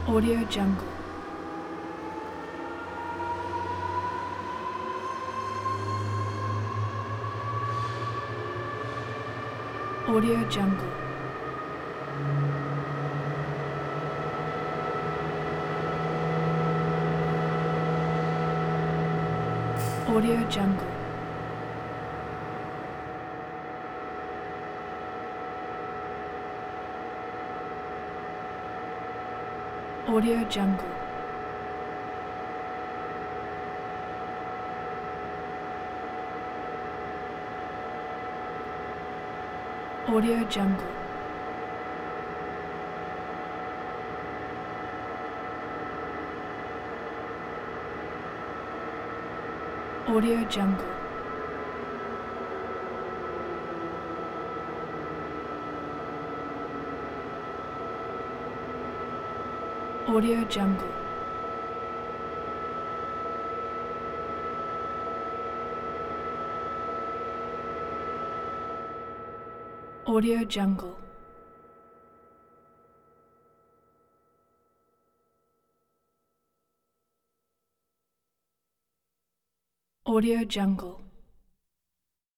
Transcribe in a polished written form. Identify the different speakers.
Speaker 1: Audio Jungle. Audio Jungle. Audio Jungle. Audio Jungle. Audio Jungle. Audio Jungle. Audio Jungle. Audio Jungle. Audio Jungle.